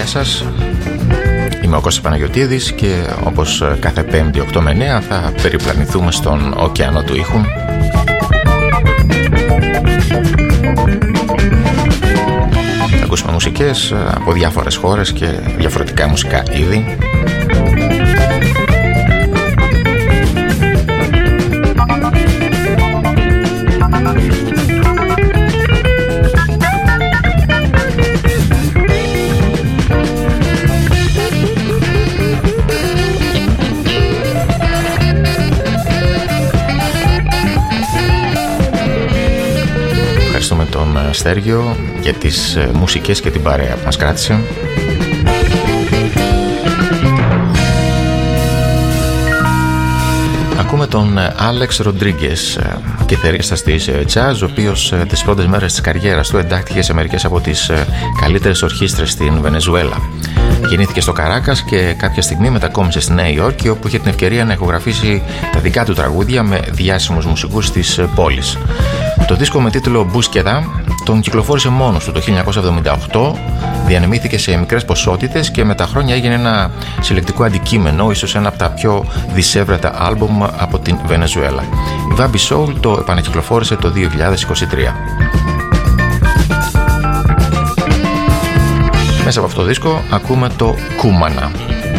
σας. Είμαι ο Κώστας Παναγιωτίδης και όπως κάθε Πέμπτη 8 με 9 θα περιπλανηθούμε στον ωκεανό του ήχου. Θα ακούσουμε μουσικές από διάφορες χώρες και διαφορετικά μουσικά είδη. Ευχαριστούμε τον Στέργιο για τις μουσικές και την παρέα που μας κράτησε. Ακούμε τον Άλεξ Ροντρίγκες, κιθαρίστας της jazz, ο οποίος τις πρώτες μέρες της καριέρας του εντάχθηκε σε μερικές από τις καλύτερες ορχήστρες στην Βενεζουέλα. Γεννήθηκε στο Καράκας και κάποια στιγμή μετακόμισε στη Νέα Υόρκη, όπου είχε την ευκαιρία να ηχογραφήσει τα δικά του τραγούδια με διάσημους μουσικούς της πόλης. Το δίσκο με τίτλο «Μπούσκεδα» τον κυκλοφόρησε μόνος του το 1978, διανεμήθηκε σε μικρές ποσότητες και με τα χρόνια έγινε ένα συλλεκτικό αντικείμενο, ίσως ένα από τα πιο δισεύρετα άλμπουμ από την Βενεζουέλα. Η Βάμπι Soul το επανακυκλοφόρησε το 2023. Μέσα από αυτό το δίσκο ακούμε το «Κούμανα».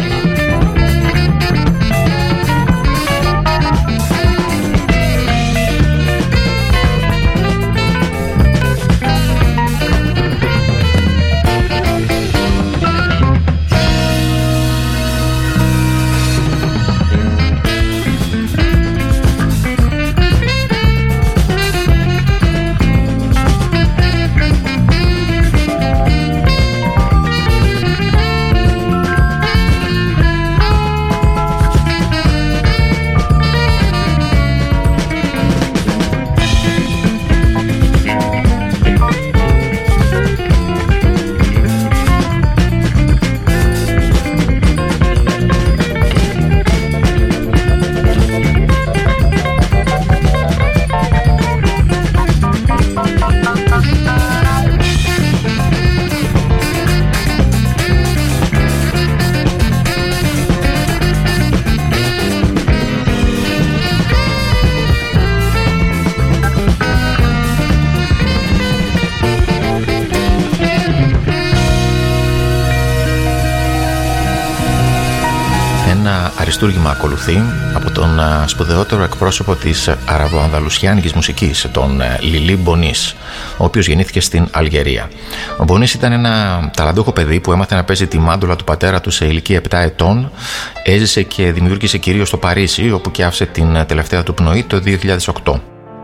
Αριστούργημα ακολουθεί από τον σπουδαιότερο εκπρόσωπο της αραβοανδαλουσιάνικης μουσικής, τον Λιλί Μπονίς, ο οποίος γεννήθηκε στην Αλγερία. Ο Μπονίς ήταν ένα ταλαντούχο παιδί που έμαθε να παίζει τη μάντολα του πατέρα του σε ηλικία 7 ετών. Έζησε και δημιούργησε κυρίως στο Παρίσι, όπου και άφησε την τελευταία του πνοή το 2008.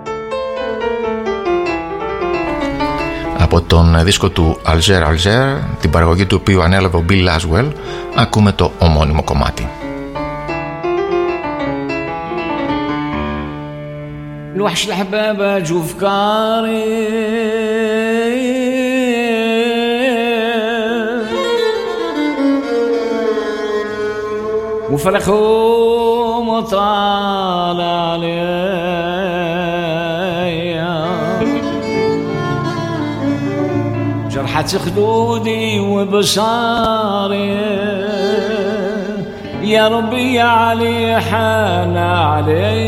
Από τον δίσκο του Alger Alger, την παραγωγή του οποίου ανέλαβε ο Bill Laswell, ακούμε το ομώνυμο κομμάτι. الوحش الحبابة جو فكاري وفرخهم وطال عليا جرحت خدودي وبصاري يا ربي يا علي حان علي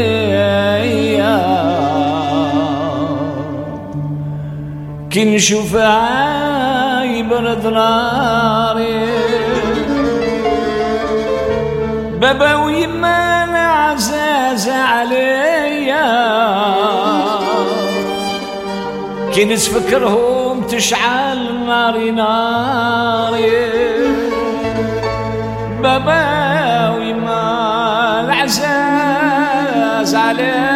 كي نشوف عيبرد ناري بابا ويما العزاز عليا كي نتفكرهم تشعل ناري ناري بابا ويما العزاز عليا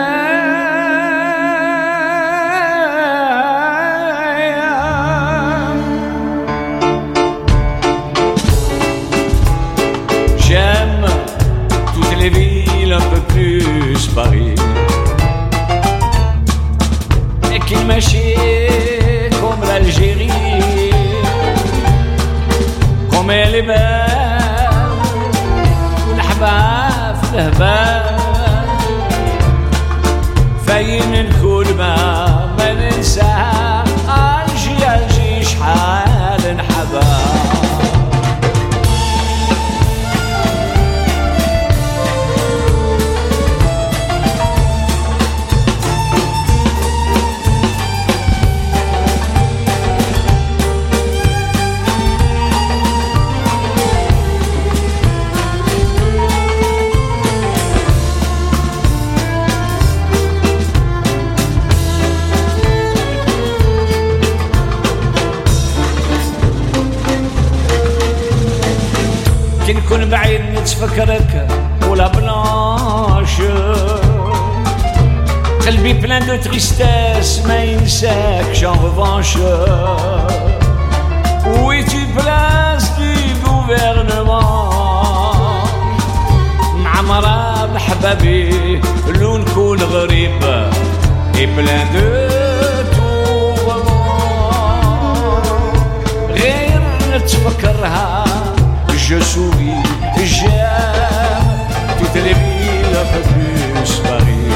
un peu plus Paris et qu'il marchait comme l'Algérie comme elle est belle والأحباب الهباب فاين الكل ما ننساها ألجي شحال انحباب نتفكرك ولا بلانش قلبي plein de tristesse ما ينساكش en revanche. Où es-tu place du gouvernement معمرة بحبابي لو نكون غريب et plein de tourments غير نتفكرها je souris j'aime toutes les villes un peu plus Paris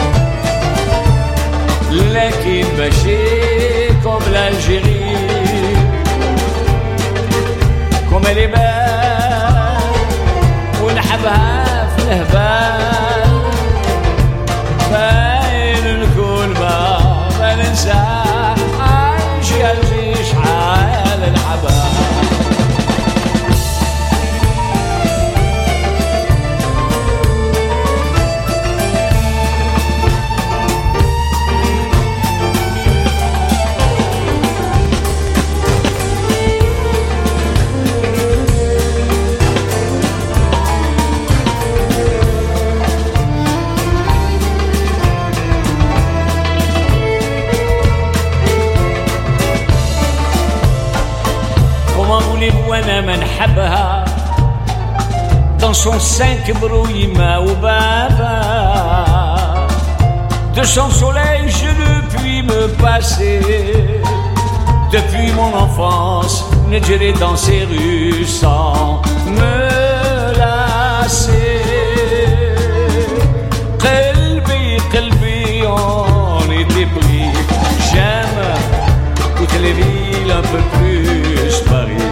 لكن ماشي comme l'Algérie comme elle est belle ونحبها في الهبال فين نكون ما ننسى عايش قلبي شحال الحبال. وانا ما نحبها dans son sein كبروي ما وبابا de son soleil je ne puis me passer depuis mon enfance نجري dans ses rues sans me lasser قلبي on était pris j'aime toutes les villes un peu plus Paris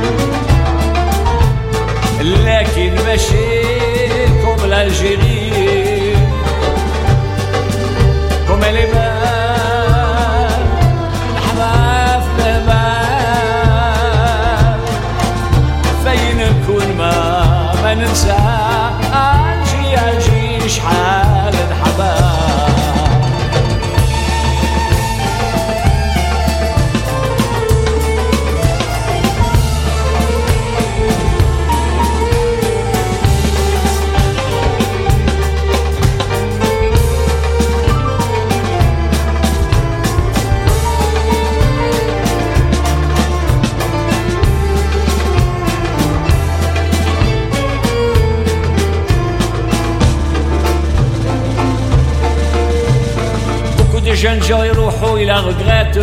لكن ماشي comme l'Algérie comme elle est belle نحبها في الهبال فين نكون ما ننسى ألجي شحال نحبها. jeunes gens يروحوا إلى غقرات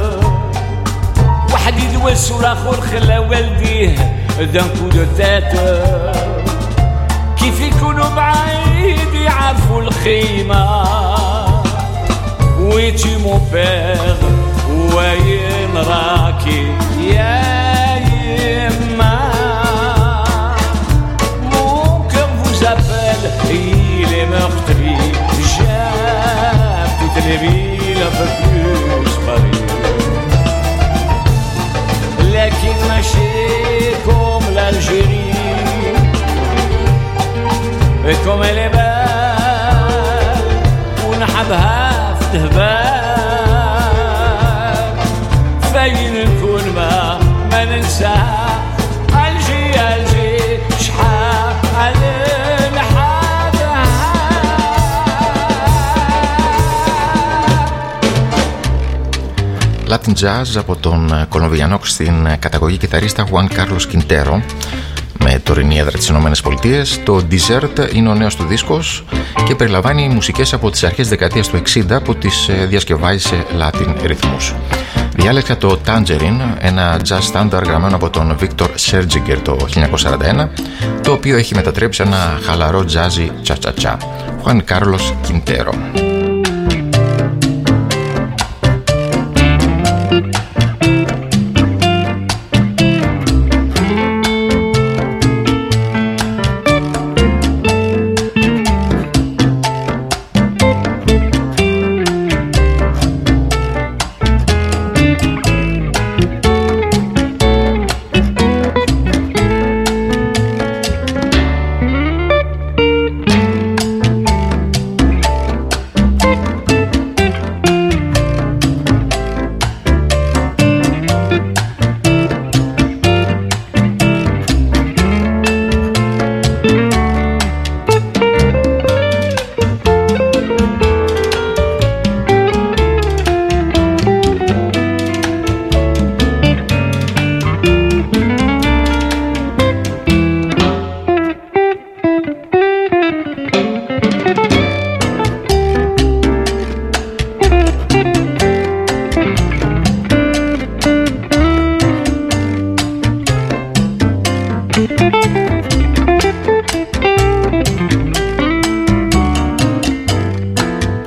واحد يدوس والآخر خلى والديه d'un coup de tête كيف يكونوا بعيد يعرفوا الخيمة. Où es-tu mon père وين راكي يا يما Mon cœur vous appelle il est meurtri j'aime toutes les villes un peu plus Paris لكن ماشي comme l'Algérie et comme elle est belle ونحبها في الهبال فين نكون ما ننساها ألجي شحال نحبها. Latin Jazz από τον Κολομβιανό στην καταγωγή κιθαρίστα Juan Carlos Quintero με τωρινή έδρα τις ΗΠΑ. Το Desert είναι ο νέος του δίσκος και περιλαμβάνει μουσικές από τις αρχές δεκαετίας του 60 που τις διασκευάζει σε Latin ρυθμούς. Διάλεξα το Tangerine, ένα jazz standard γραμμένο από τον Victor Sergiger το 1941, το οποίο έχει μετατρέψει σε ένα χαλαρό jazzy cha-cha-cha. Juan Carlos Quintero.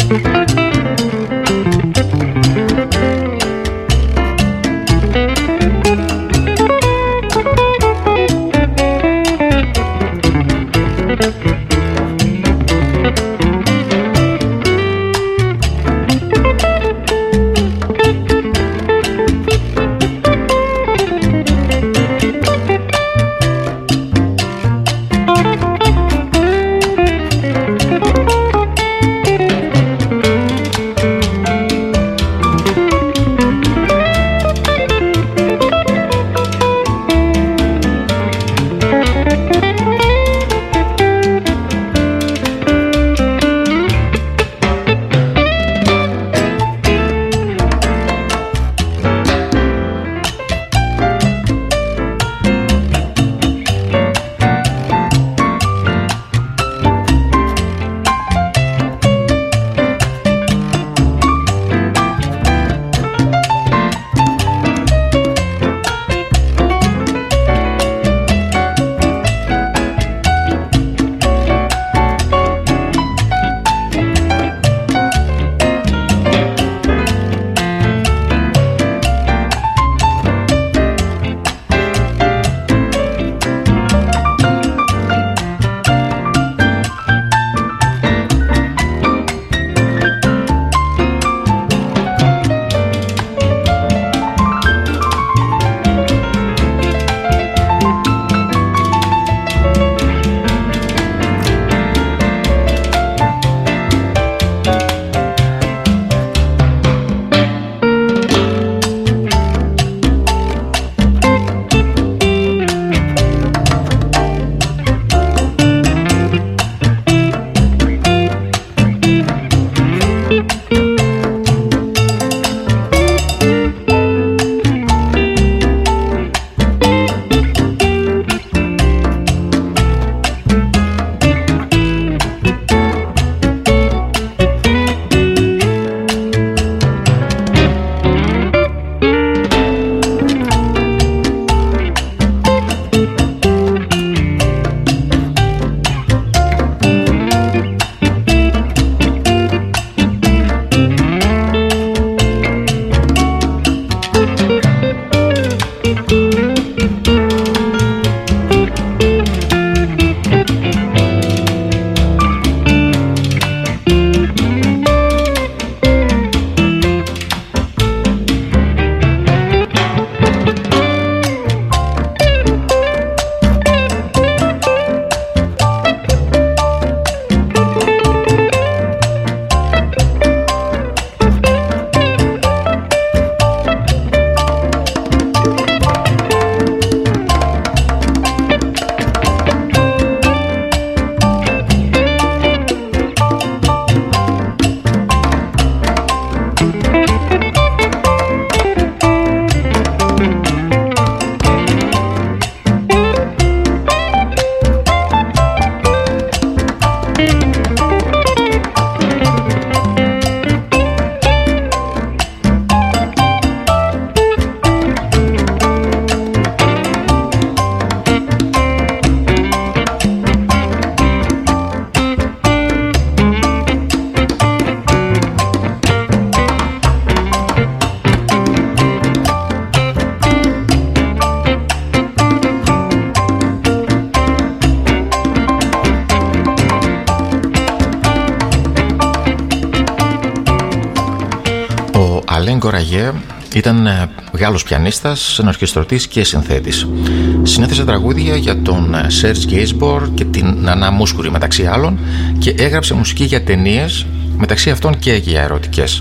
Αλέν Κοραγέ ήταν Γάλλος πιανίστας, ορχιστρωτής και συνθέτης. Συνέθεσε τραγούδια για τον Serge Gainsbourg και την Νανά Μούσκουρη μεταξύ άλλων και έγραψε μουσική για ταινίες, μεταξύ αυτών και για ερωτικές.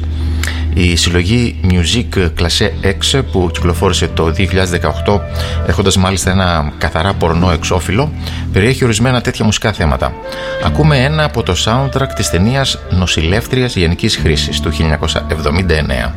Η συλλογή Musique Classée X που κυκλοφόρησε το 2018, έχοντας μάλιστα ένα καθαρά πορνό εξώφυλλο, περιέχει ορισμένα τέτοια μουσικά θέματα. Ακούμε ένα από το soundtrack της ταινίας Νοσηλεύτριας Γενικής Χρήσης του 1979.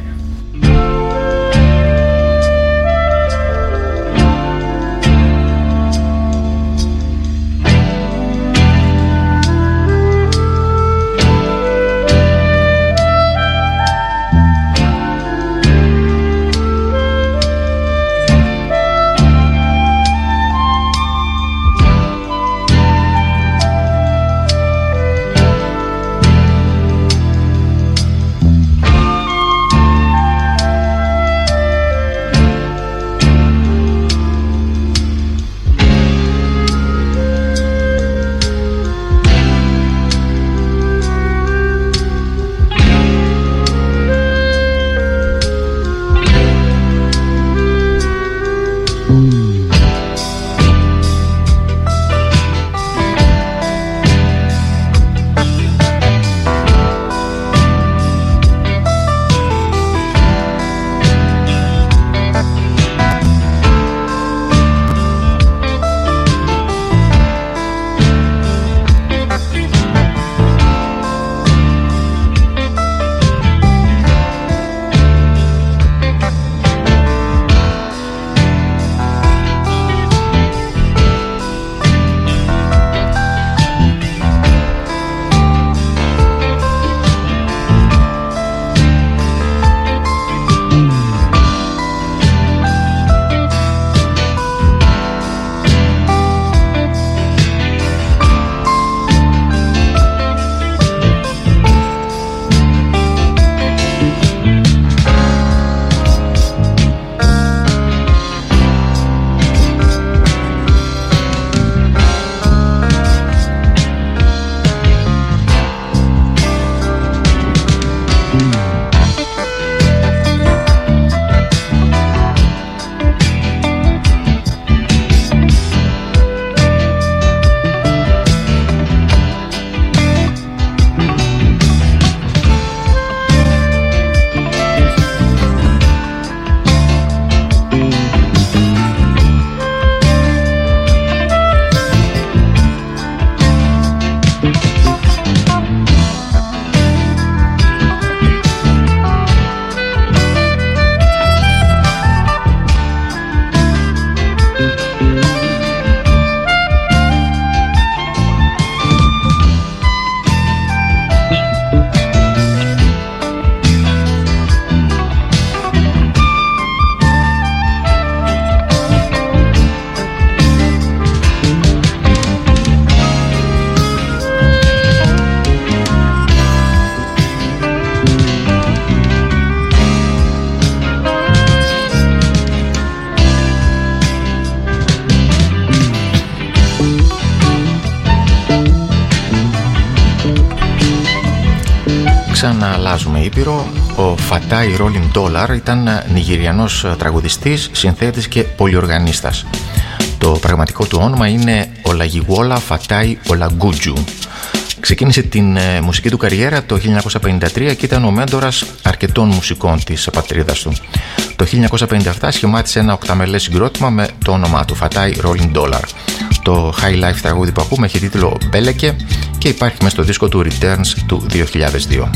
Ξανααλλάζουμε ήπειρο. Ο Fatai Rolling Dollar ήταν Νιγηριανός τραγουδιστής, συνθέτης και πολυοργανίστας. Το πραγματικό του όνομα είναι Olayiwola Fatai Olagunju. Ξεκίνησε την μουσική του καριέρα το 1953 και ήταν ο μέντορας αρκετών μουσικών της πατρίδας του. Το 1957 σχημάτισε ένα οκταμελές συγκρότημα με το όνομά του Fatai Rolling Dollar. Το High Life τραγούδι που ακούμε έχει τίτλο Μπέλεκε και υπάρχει μέσα στο δίσκο του Returns του 2002.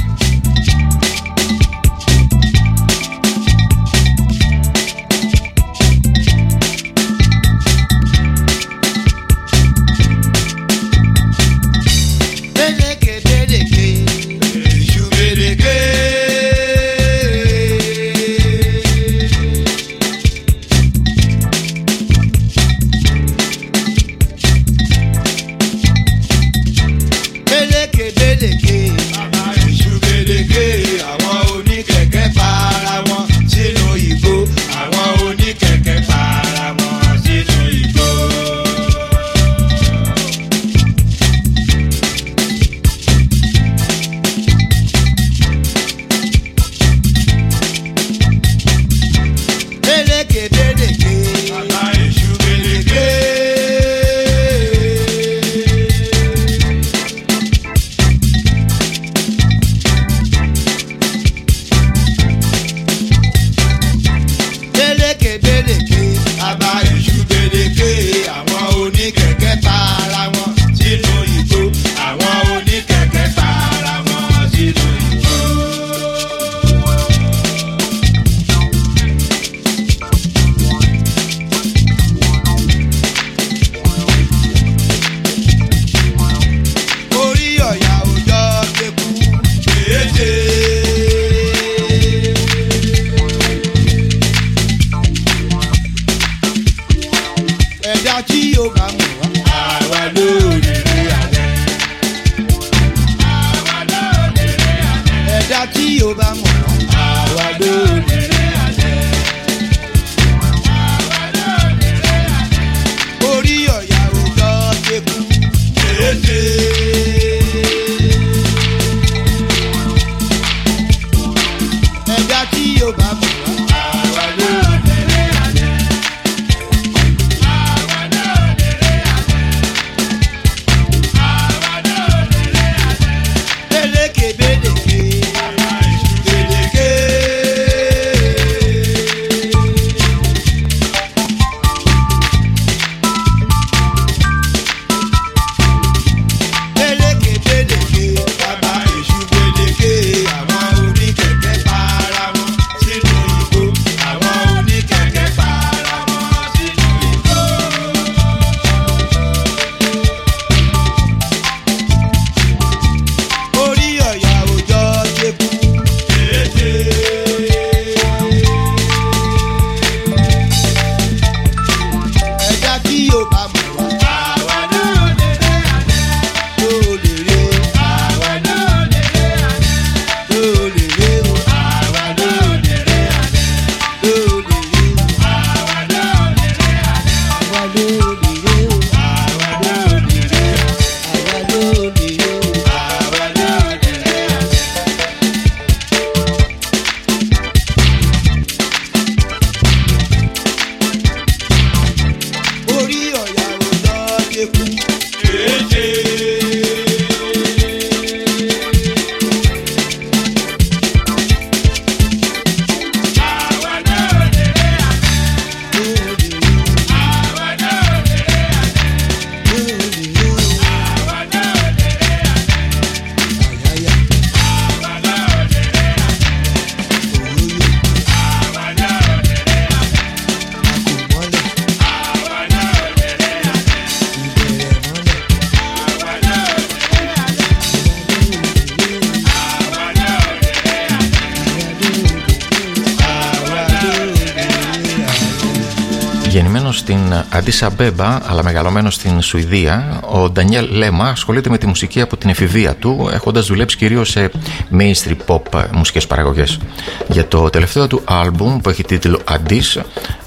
Γεννημένος στην Αντίς Αμπέμπα αλλά μεγαλωμένος στην Σουηδία, ο Ντανιέλ Λέμα ασχολείται με τη μουσική από την εφηβεία του, έχοντας δουλέψει κυρίως σε mainstream pop μουσικές παραγωγές. Για το τελευταίο του άλμπουμ που έχει τίτλο Αντίς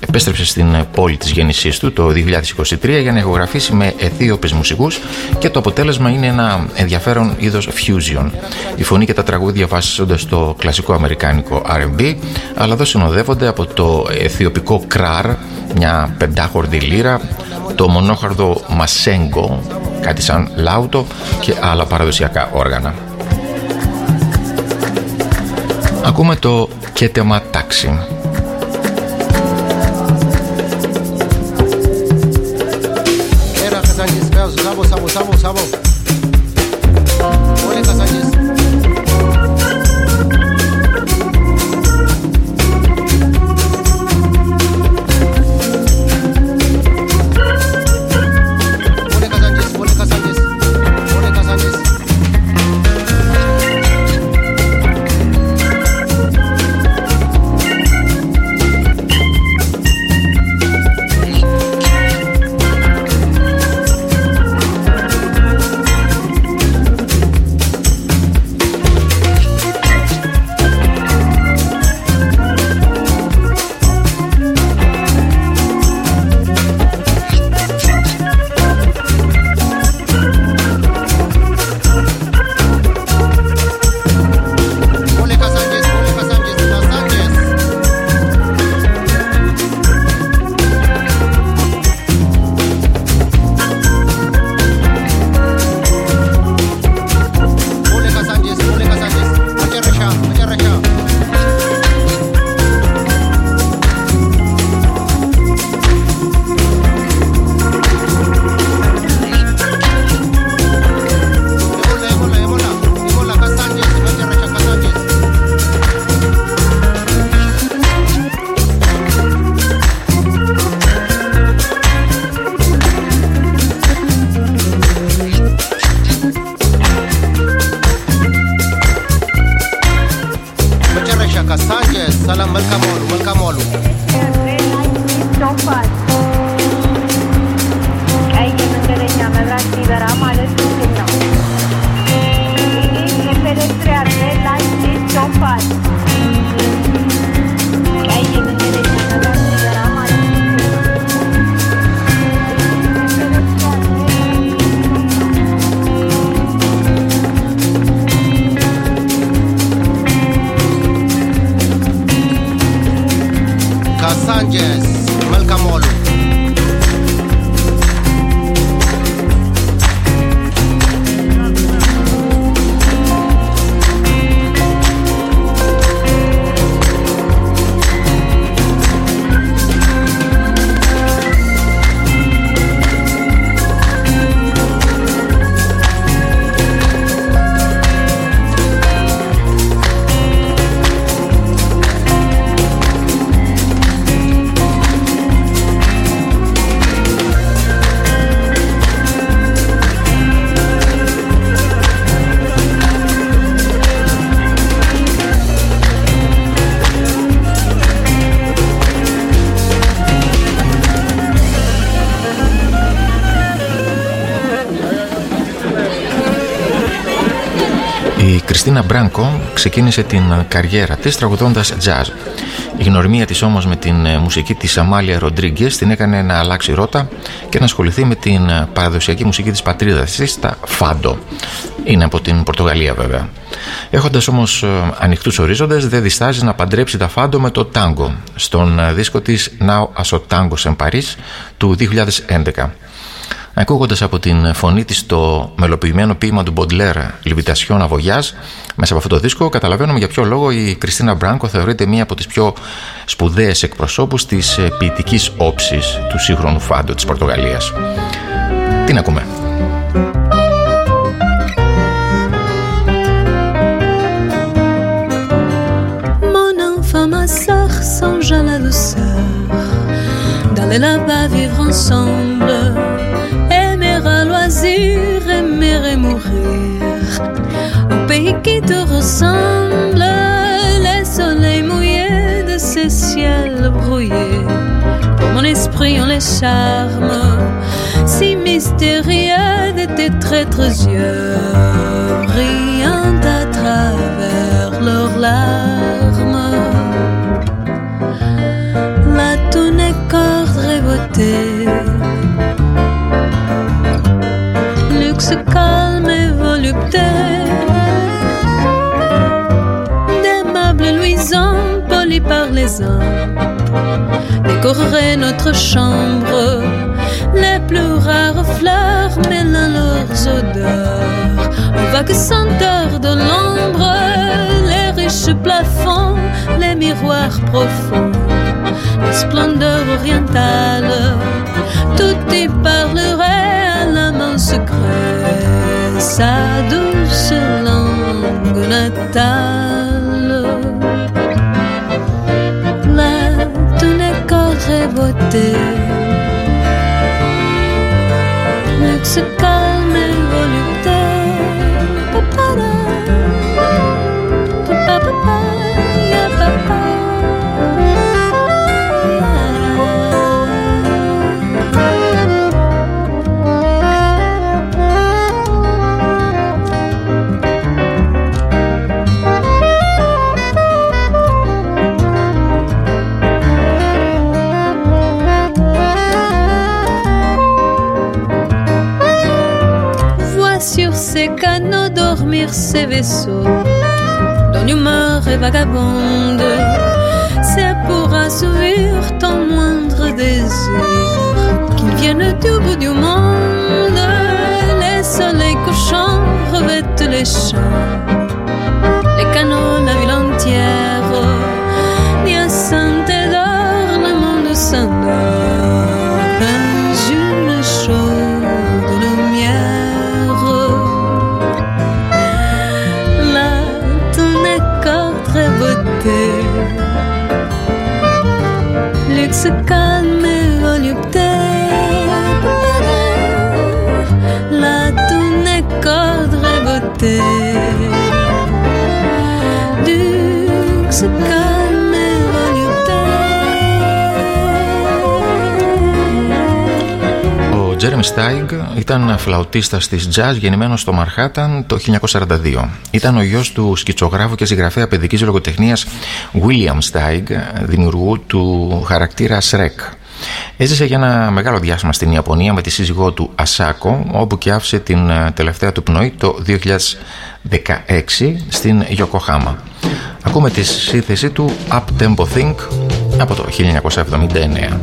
επέστρεψε στην πόλη της γέννησής του το 2023 για να ηχογραφήσει με Αιθίωπες μουσικούς και το αποτέλεσμα είναι ένα ενδιαφέρον είδος fusion. Η φωνή και τα τραγούδια βασίζονται στο κλασικό αμερικάνικο R&B, αλλά εδώ συνοδεύονται από το αιθιοπικό κράρ, μια πεντάχορδη λύρα, το μονόχαρδο μασέγκο, κάτι σαν λάουτο και άλλα παραδοσιακά όργανα. Ακούμε το Κέτεμα Τάξη. Η Κριστίνα Μπράνκο ξεκίνησε την καριέρα της τραγουδώντας jazz. Η γνωριμία της όμως με την μουσική της Αμάλια Ροντρίγκες την έκανε να αλλάξει ρότα και να ασχοληθεί με την παραδοσιακή μουσική της πατρίδας της, τα φάντο. Είναι από την Πορτογαλία βέβαια. Έχοντας όμως ανοιχτούς ορίζοντες, δεν διστάζει να παντρέψει τα φάντο με το τάγκο στον δίσκο της Now as o Tangos en Paris του 2011. Ακούγοντας από την φωνή της το μελοποιημένο ποίημα του Baudelaire Λιβιτασιόν Αβογιάς μέσα από αυτό το δίσκο, καταλαβαίνουμε για ποιο λόγο η Κριστίνα Μπράνκο θεωρείται μία από τις πιο σπουδαίες εκπροσώπους της ποιητικής όψης του σύγχρονου φάντο της Πορτογαλίας. Τι να ακούμε? Mon enfant, ma sœur, songe à la douceur d'aller là-bas vivre ensemble. Aimer et mourir au pays qui te ressemble, les soleils mouillés de ces ciels brouillés. Pour mon esprit ont les charmes si mystérieux de tes traîtres yeux, brillant à travers leurs larmes. Là tout n'est par les uns, décorerait notre chambre. Les plus rares fleurs mêlant leurs odeurs, aux vagues senteurs de l'ombre, les riches plafonds, les miroirs profonds, la splendeur orientale, tout y parlerait à la main secrète, sa douce langue natale. Là, tout n'est corps et beauté, luxe, calme et volupté. Papara, papa, ya papa. Sur ces canaux dormir ces vaisseaux, dont l'humeur est vagabonde. C'est pour assouvir ton moindre désir qu'ils viennent du bout du monde. Les soleils couchants revêtent les champs, les canaux, la ville entière. D'hyacinthe et d'or, le monde s'endort dans une chaude lumière. Luxe, calme et volupté. Là tout n'est qu'ordre et beauté. Luxe, calme et volupté. Ο Τζέρεμι Στάιγκ ήταν φλαουτίστας της jazz, γεννημένος στο Μανχάταν το 1942. Ήταν ο γιος του σκητσογράφου και συγγραφέα παιδικής λογοτεχνίας William Steig, δημιουργού του χαρακτήρα Shrek. Έζησε για ένα μεγάλο διάστημα στην Ιαπωνία με τη σύζυγό του Ασάκο, όπου και άφησε την τελευταία του πνοή το 2016 στην Ιοκοχάμα. Ακούμε τη σύνθεση του Up Tempo Think από το 1979.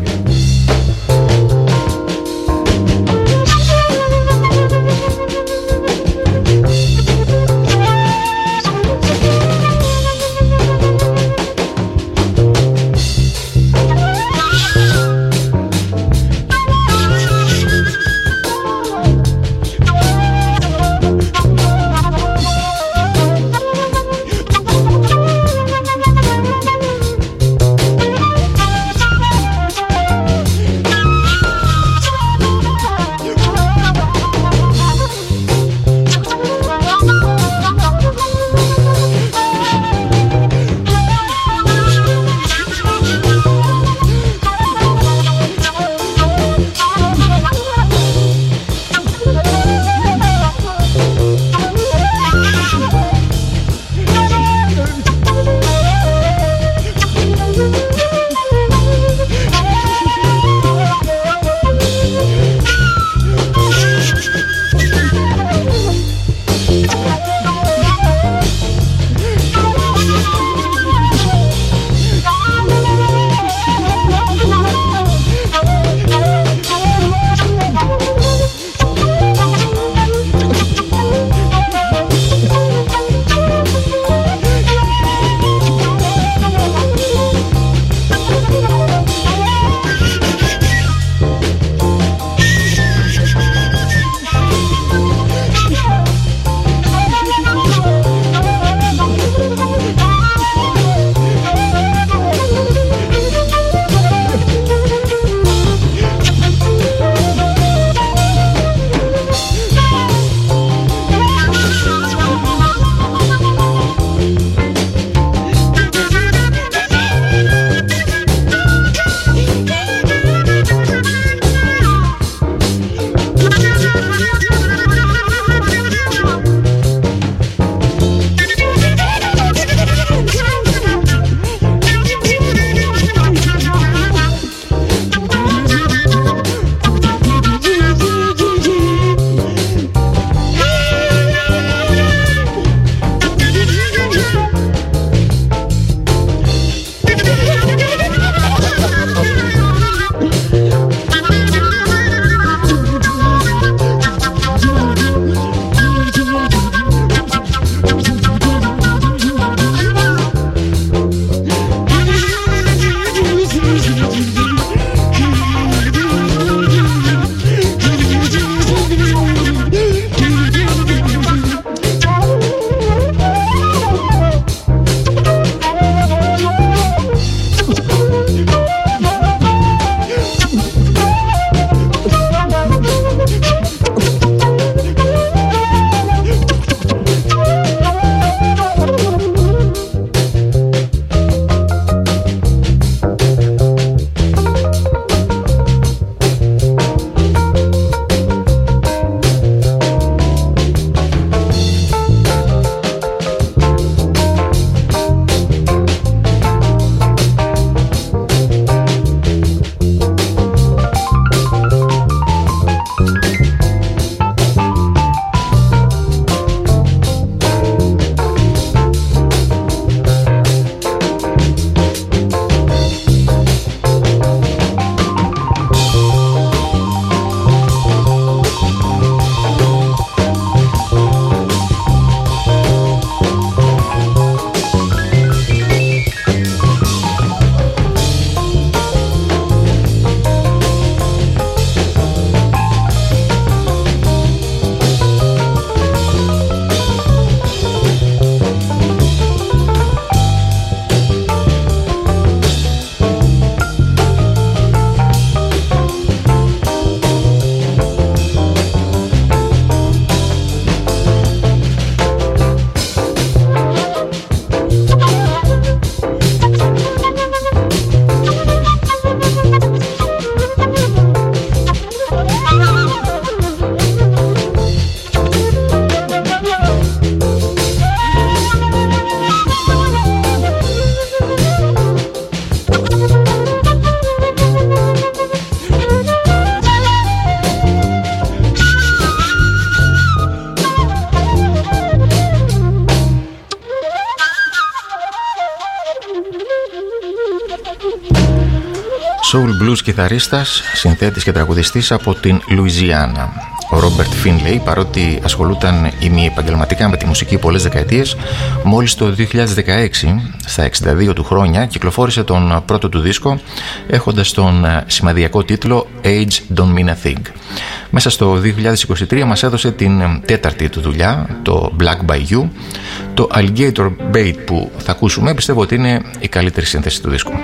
soul blues κιθαρίστας, συνθέτης και τραγουδιστής από την Λουιζιάννα. Ο Ρόμπερτ Φίνλεϊ, παρότι ασχολούταν ημιεπαγγελματικά με τη μουσική πολλές δεκαετίες, μόλις το 2016, στα 62 του χρόνια, κυκλοφόρησε τον πρώτο του δίσκο, έχοντας τον σημαδιακό τίτλο Age Don't Mean a Thing. Μέσα στο 2023 μας έδωσε την τέταρτη του δουλειά, το Black Bayou. Το Alligator Bait που θα ακούσουμε πιστεύω ότι είναι η καλύτερη σύνθεση του δίσκου.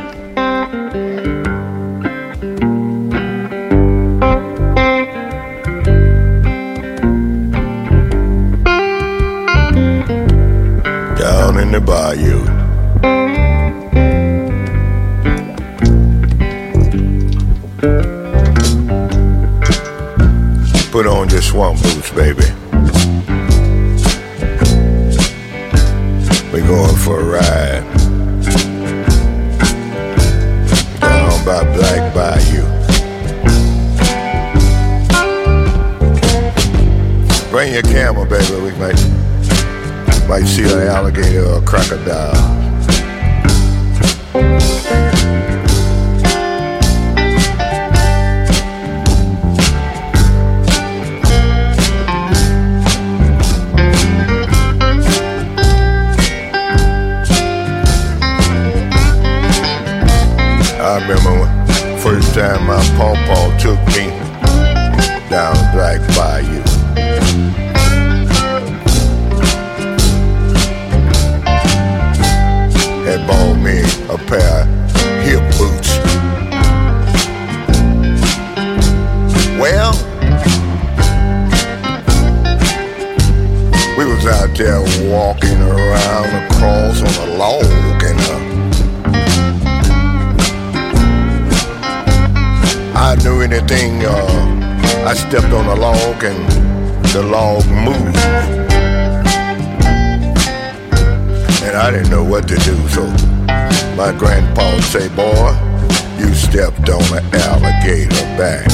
Down in the bayou, put on your swamp boots, baby. We're going for a ride down by Black Bayou. Bring your camera, baby. We might see an alligator or a crocodile. I remember first time my pawpaw took me down Black Bayou. Had bought me a pair of hip boots. Well, we was out there walking around across on a log, and I knew anything. I stepped on a log and the log moved. And I didn't know what to do, so my grandpa would say, boy, you stepped on an alligator back.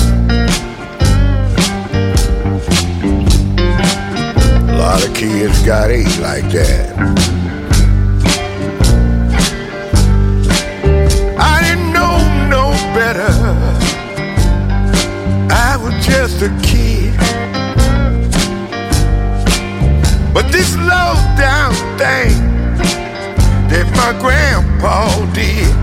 A lot of kids got ate like that. I didn't know no better. I was just a kid. But this low down thing that my grandpa did,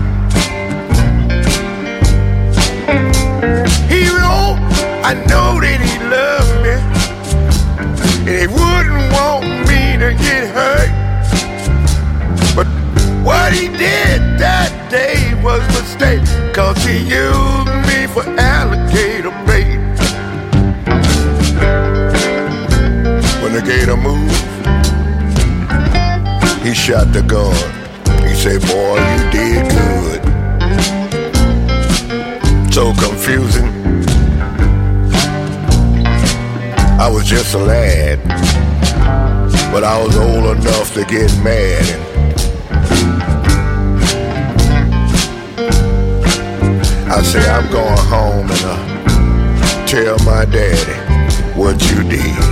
he wrote, I know that he loved me, and he wouldn't want me to get hurt. But what he did that day was a mistake, 'cause he used me for alligator bait. When the gator moved, he shot the gun. He said, boy, you did good. So confusing. I was just a lad, but I was old enough to get mad. And I say, I'm going home and tell my daddy what you did.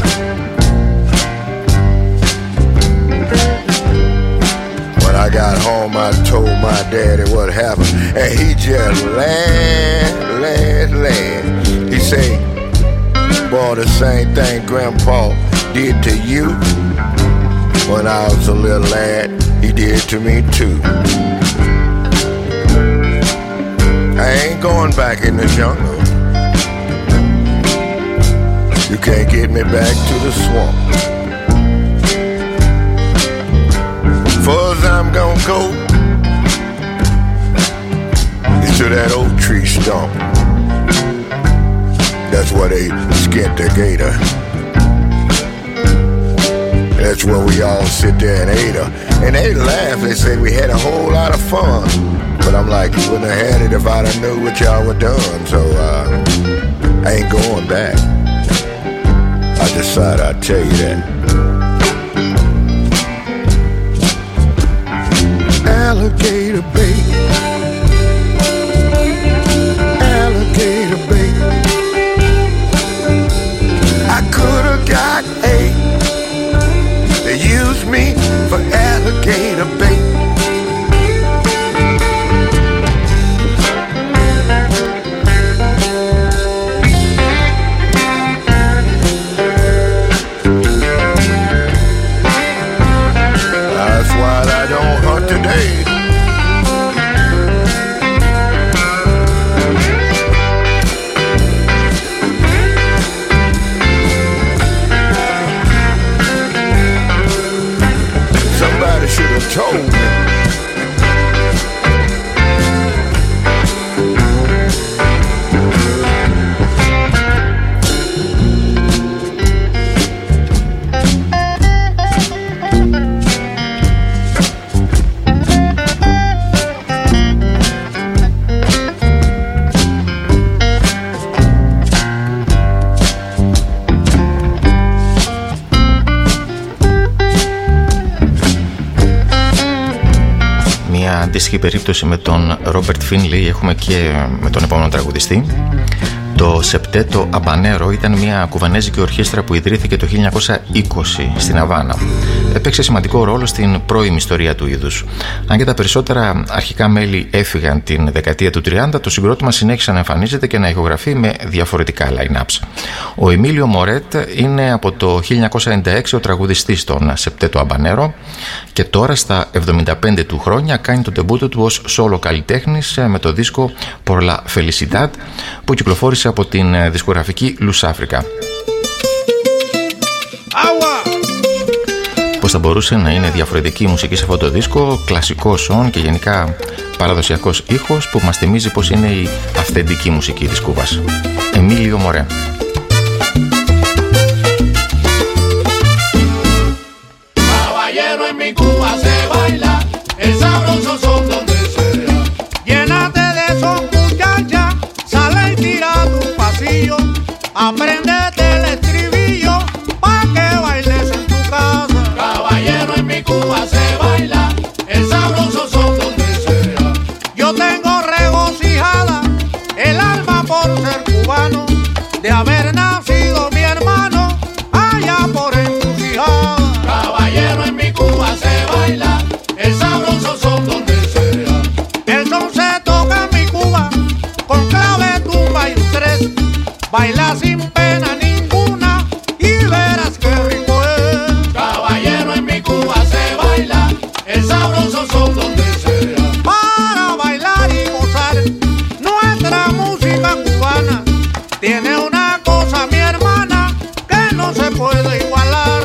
When I got home, I told my daddy what happened, and he just laughed. He said, boy, the same thing Grandpa did to you when I was a little lad, he did to me too. I ain't going back in the jungle. You can't get me back to the swamp. Far as I'm gonna go is to that oak tree stump. That's where they skinned the gator. That's where we all sit there and ate her. And they laugh, they say we had a whole lot of fun. But I'm like, you wouldn't have had it if I'd have knew what y'all were done. So I ain't going back. I decided I'd tell you that. Alligator bait, alligator bait. I could have got eight. They used me for alligator bait. told me. Αντίστοιχη περίπτωση με τον Ρόμπερτ Φίνλι έχουμε και με τον επόμενο τραγουδιστή. Το Σεπτέτο Αμπανέρο ήταν μια κουβανέζικη ορχήστρα που ιδρύθηκε το 1920 στην Αβάνα. Έπαιξε σημαντικό ρόλο στην πρώιμη ιστορία του είδους. Αν και τα περισσότερα αρχικά μέλη έφυγαν την δεκαετία του 30, το συγκρότημα συνέχισε να εμφανίζεται και να ηχογραφεί με διαφορετικά line-ups. Ο Εμίλιο Μορέτ είναι από το 1996 ο τραγουδιστής των Σεπτέτο Αμπανέρο και τώρα στα 75 του χρόνια κάνει το ντεμπούτο του ως solo καλλιτέχνης με το δίσκο Por la Felicidad που κυκλοφόρησε από την δισκογραφική Luz Africa. Πώς θα μπορούσε να είναι διαφορετική η μουσική σε αυτό το δίσκο, κλασικό σον και γενικά παραδοσιακός ήχος που μας θυμίζει πως είναι η αυθεντική μουσική της Κούβας. Εμίλιο Μορέ. Aprendete el estribillo pa' que bailes en tu casa. Caballero, en mi Cuba se baila el sabroso son donde sea. Yo tengo regocijada el alma por ser cubano, de haber nacido mi hermano allá por Encrucijada. Caballero, en mi Cuba se baila el sabroso son donde sea. El son se toca en mi Cuba con clave, tumba y un tres. Baila sin pena ninguna y verás qué rico es. Caballero, en mi Cuba se baila el sabroso son donde sea. Para bailar y gozar nuestra música cubana tiene una cosa, mi hermana, que no se puede igualar.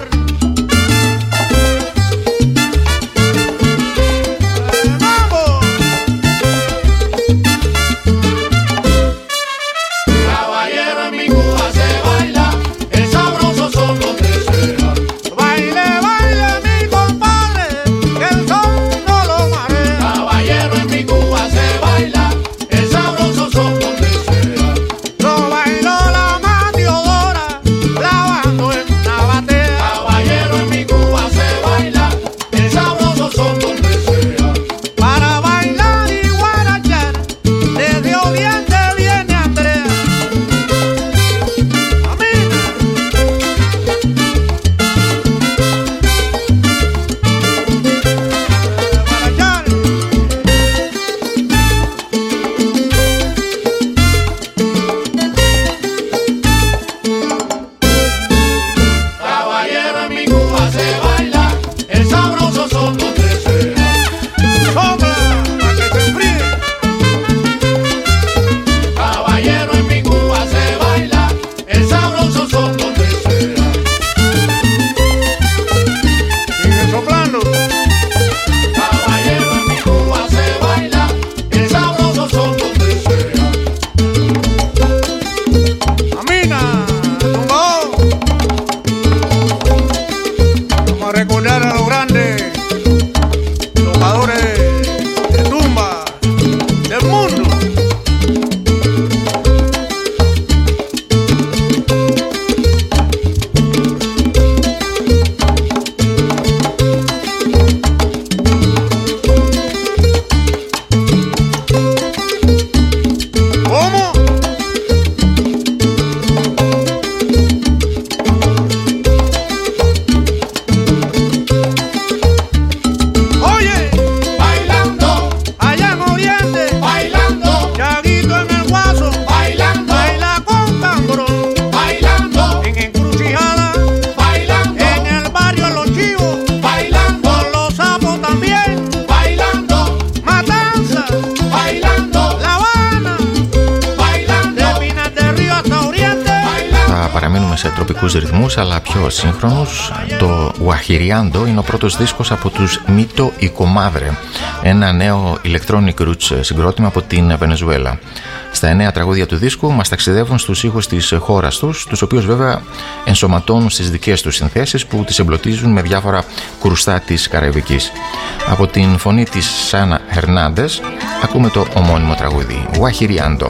σε τροπικούς ρυθμούς αλλά πιο σύγχρονους. Το Guajiriando είναι ο πρώτος δίσκος από τους Mito y Comadre, ένα νέο electronic roots συγκρότημα από την Βενεζουέλα. Στα 9 τραγούδια του δίσκου μας ταξιδεύουν στους ήχους της χώρας τους οποίους βέβαια ενσωματώνουν στις δικές τους συνθέσεις που τις εμπλωτίζουν με διάφορα κρουστά της Καραϊβικής. Από την φωνή της Σάνα Χερνάντες ακούμε το ομώνυμο τραγούδι Guajiriando.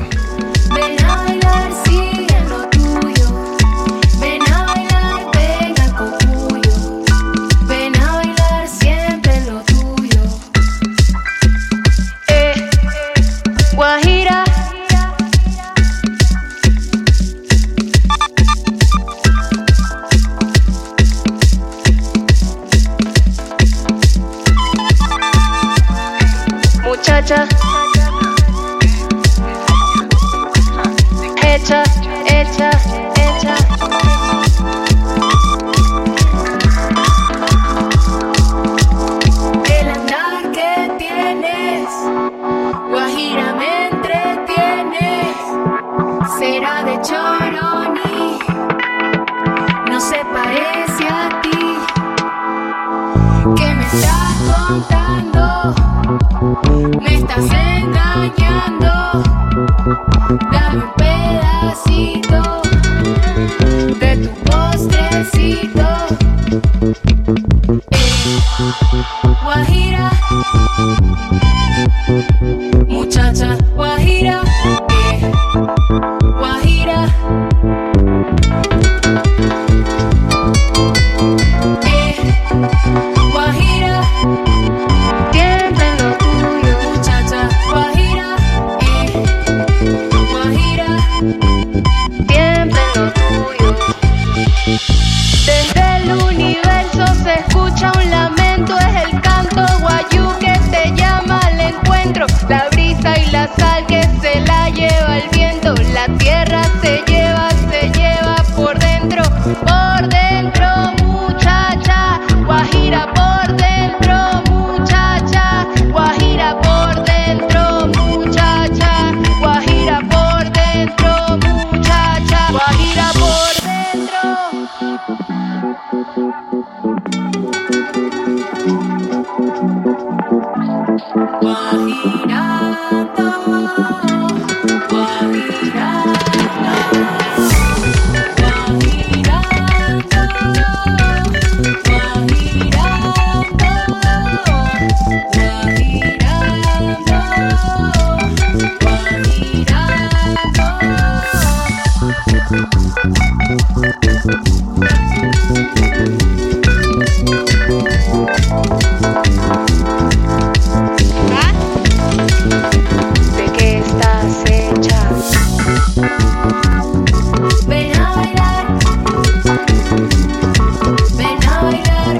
Hecha, hecha, hecha. El andar que tienes, Guajira me entretienes. Será de Choroní, no se parece a ti. ¿Qué me estás contando? Me estás engañando. Dame un pedacito de tu postrecito. Guajira, muchacha Guajira, Guajira. Guajira, tiembla en lo tuyo, muchacha Guajira, Guajira, tiembla en lo tuyo. Desde el universo se escucha un lamento, es el canto guayú que te llama al encuentro. La brisa y la sal que se la lleva el viento, la tierra se lleva por dentro, muchacha Guajira, por dentro, muchacha Guajira, por dentro, muchacha Guajira, por dentro, muchacha Guajira, por dentro. Guajirando, ¿de qué estás hecha? Ven a bailar, ven a bailar.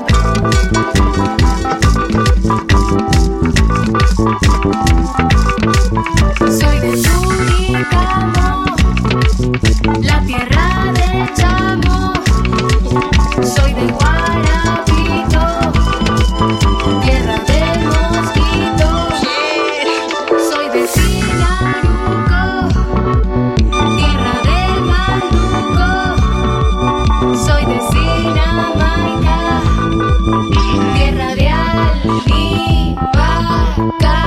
Soy de Suricamo, la tierra del chamo. Soy de Guarabito, tierra del mosquito. Soy de Sinaruco, tierra del maluco. Soy de Sinamaica, tierra de albahaca.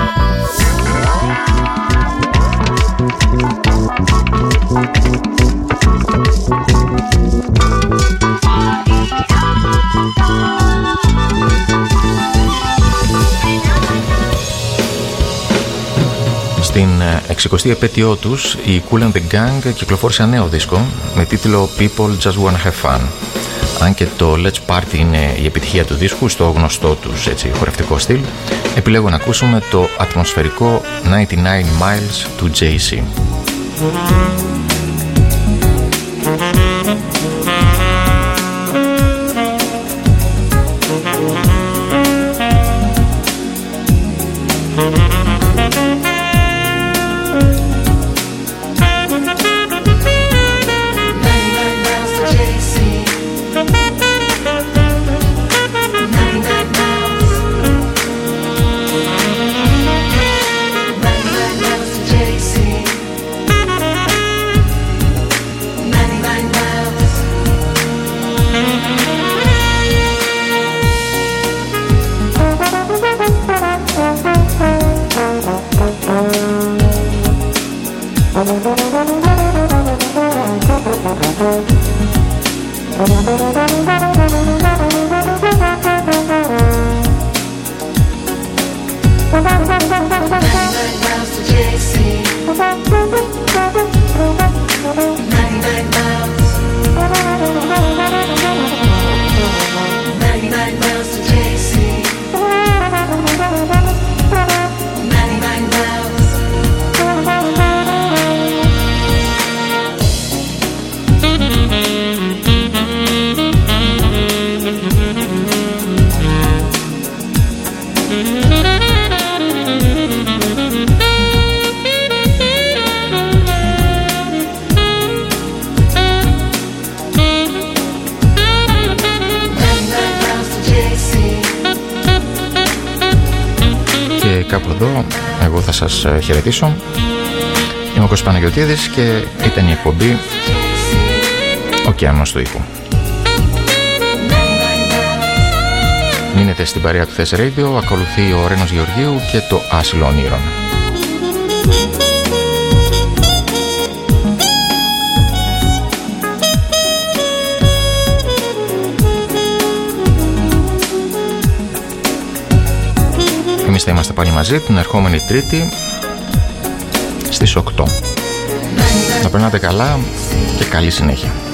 Στην 60η επέτειό τους, οι Kool and the Gang κυκλοφόρησαν νέο δίσκο με τίτλο People Just Wanna Have Fun. Αν και το Let's Party είναι η επιτυχία του δίσκου στο γνωστό τους έτσι, χορευτικό στυλ, επιλέγω να ακούσουμε το ατμοσφαιρικό 99 Miles του Jay-Z. Κάπου εδώ εγώ θα σας χαιρετήσω. Είμαι ο Κώστας Παναγιωτίδης και ήταν η εκπομπή Ωκεανός του Ήχου. Μείνετε στην παρέα του Θες Radio. Ακολουθεί ο Ρένος Γεωργίου και το Άσυλο Ονείρων. Εμείς θα είμαστε πάλι μαζί την ερχόμενη Τρίτη στις 8. Να περνάτε καλά και καλή συνέχεια.